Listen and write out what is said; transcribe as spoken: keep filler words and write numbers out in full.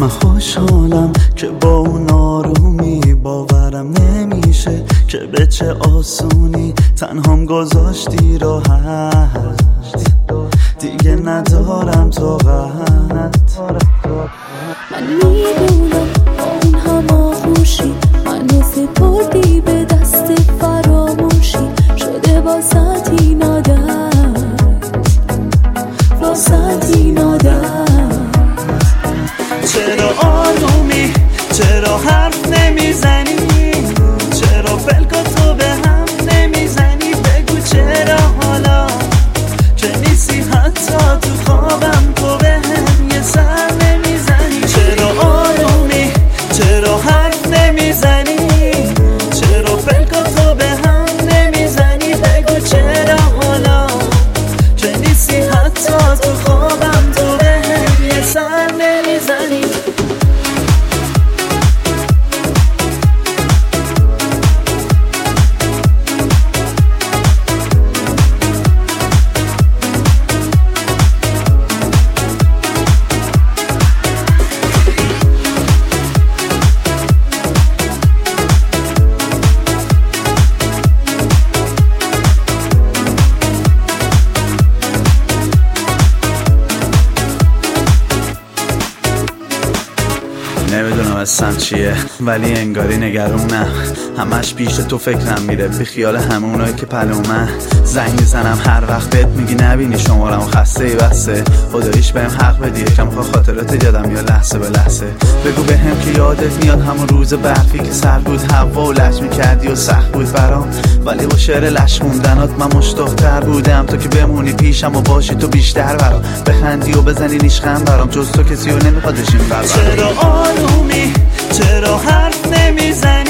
من خوشحالم که با اون آرومی باورم نمیشه که به چه آسونی تنهام گذاشتی راحت. دیگه ندارم طاقت. من میدونم با اون هم آغوشی منو سپردی به دست فراموشی، شده واسطی نادت، واسطی نادت. چرا آرومی، چرا حرف نمیزنی، چرا پلکاتو به هم نمیزنی، بگو چرا حالا که نیستی حتی تو خوابم تو به هم یه سر نمیزنی. چرا آرومی، چرا حرف نمیزنی، چرا پلکاتو به هم نمیزنی، بگو چرا حالا که نیستی حتی تو خوابم تو به هم یه سر نمیزنی. نمیدونم اصلا چیه ولی انگاری نگرونم، همش پیش تو فکرم میره بی خیال همونایی که پلومن. زنگ میزنم هر وقت بهت میگی نبینی شمارم و خسته ای بسته، خداییش بهم حق بدی یکم خواه خاطرات یادم یا لحظه به لحظه. بگو بهم که یادت میاد همون روز برفی که سر بود هوا و لش میکردی و سخت بود برام، ولی با شعر لش موندنات من مشتاق‌تر بودم تو که بمونی پیشم و باشی تو بیشتر برام، بخندی و بزنی نیشخند برام، جز تو کسی رو نمیخواد بشین برام. چرا آرومی، چرا حرف نمیزنی،